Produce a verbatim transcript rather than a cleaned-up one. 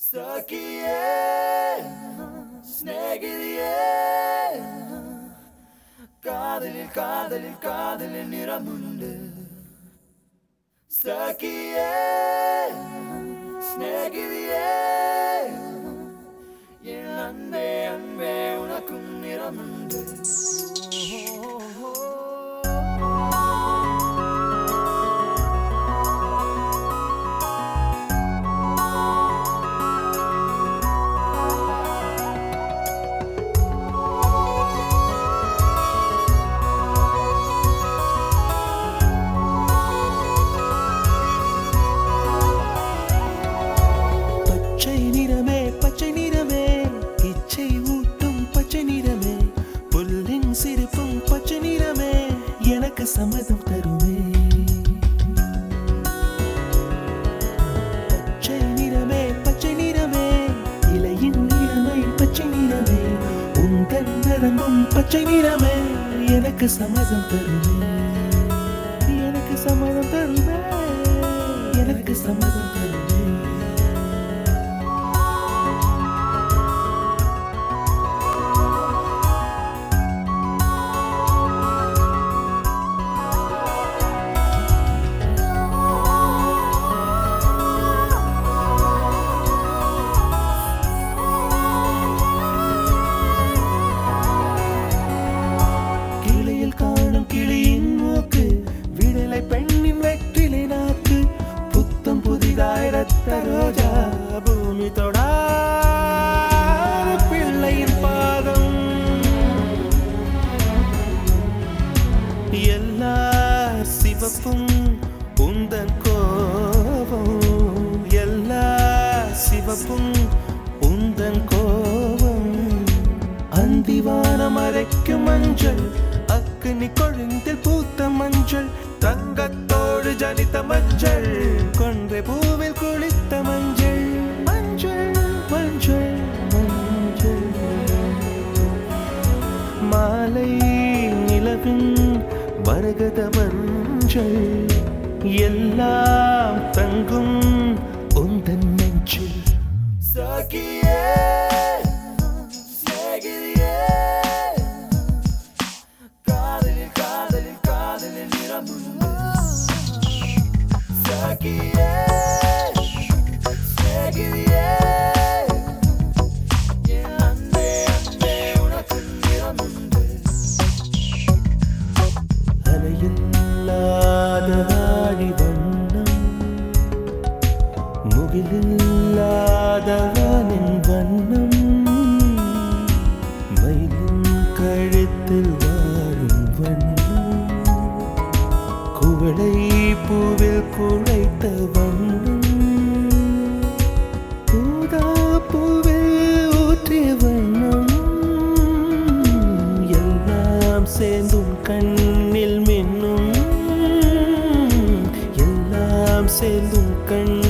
Sakiye, snegiliye, kaadilil kaadilil kaadilil niramundu. Sakiye, snegiliye, en anbe anbe unakkum niramundu. சம்மதம் தருவே பச்சை நிறமே பச்சை நிறமே இலையின் நிறமை பச்சை நிறமே உங்கள் நரம்பும் பச்சை நிறமே எனக்கு சம்மதம் தருவே எனக்கு சம்மதம் தருவே எனக்கு சம்மதம் தருவே ரோஜா பூமி தொடாத பிள்ளையின் பாதம் எல்லா சிவப்பும் உந்தன் கோபம் எல்லா சிவப்பும் உந்தன் கோபம் அந்திவானம் அரைக்கும் மஞ்சள் அக்னி கொழுந்தில் பூத்த மஞ்சள் தங்கத்தோடு ஜனித்த மஞ்சள் கொன்றை பூவில் குளித்த மஞ்சள் மஞ்சள் மஞ்சள் மஞ்சள் மாலை நிலவின் மரகத மஞ்சள் எல்லாம் தங்கும் உந்தன் நெஞ்சில் Sakiye, snegiliye, kaadilil kaadilil kaadilil niramundu. Sakiye, snegiliye, en anbe anbe unakkum niramundu. அலையில்லாத வாடி வண்ணம் முகிலில்லாத வானின் வண்ணம் மயிலின் கழுத்தில் வாழும் வண்ணம் குவளை பூவில் குழைத்த வண்ணம் ஊதா பூவில் ஊற்றிய வண்ணம் எல்லாம் சேர்ந்தும் கண்ணில் மின்னும் எல்லாம் சேர்ந்தும் கண்